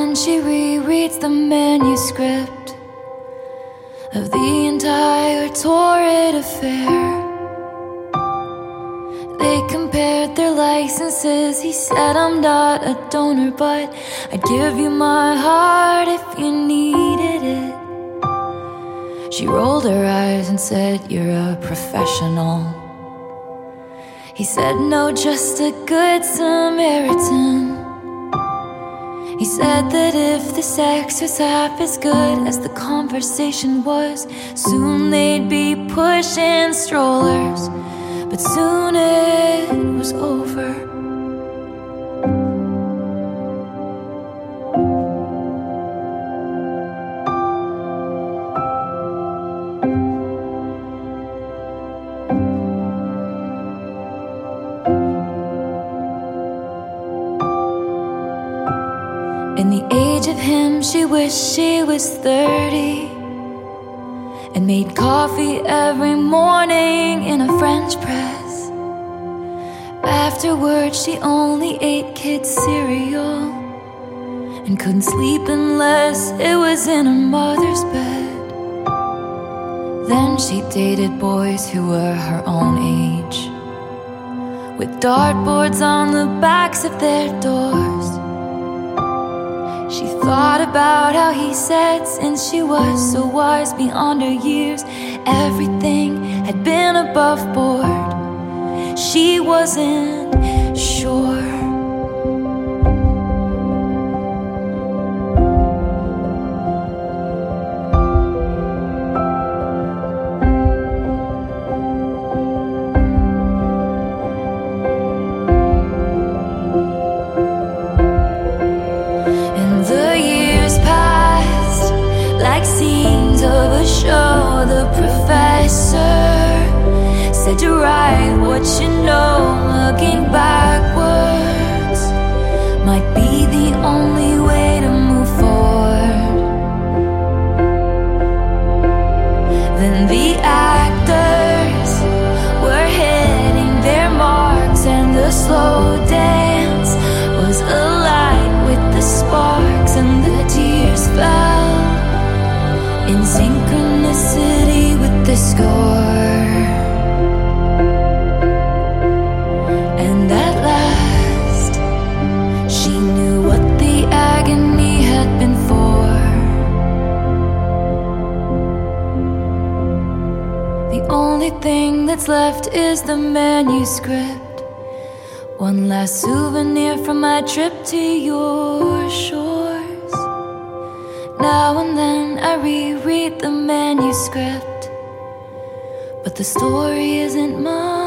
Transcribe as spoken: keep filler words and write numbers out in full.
when she rereads the manuscript of the entire torrid affair. They compared their licenses. He said, I'm not a donor, but I'd give you my heart if you needed it. She rolled her eyes and said, you're a professional. He said, no, just a good Samaritan. He said that if the sex was half as good as the conversation was, soon they'd be pushing strollers. But soon it was over. In the age of him, she wished she was thirty and made coffee every morning in a French press. Afterwards, she only ate kids' cereal and couldn't sleep unless it was in her mother's bed. Then she dated boys who were her own age, with dartboards on the backs of their doors. She thought about how he said, since she was so wise beyond her years, everything had been above board. She wasn't sure. Like scenes of a show, the professor said to write what you know. Looking backwards might be the only way to move forward. Then the actors were hitting their marks, and the slow dance was alight with the sparks, and the tears fell in synchronicity with the score. And at last, she knew what the agony had been for. The only thing that's left is the manuscript, one last souvenir from my trip to your shores. Now and then I reread the manuscript, but the story isn't mine.